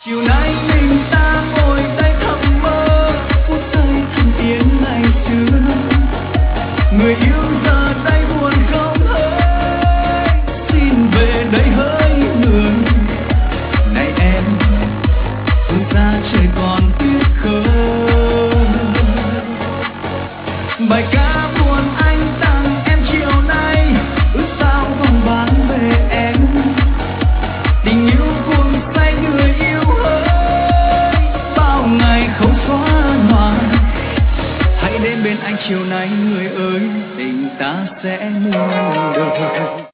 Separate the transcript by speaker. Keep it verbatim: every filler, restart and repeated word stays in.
Speaker 1: Chiều nay mình ta ngồi đây thầm mơ phút giây thầm tiếng ngày xưa, người yêu giờ đây buồn không hơi, xin về đây hỡi người. Này em phương xa trời còn tuyết khơi, bài ca buồn anh tặng em chiều nay, ước sao vòng bán về em. Tình yêu cuồng say người yêu ơi, bao ngày không xóa nhòa. Hãy đến bên anh chiều nay người ơi, tình ta sẽ muôn đời.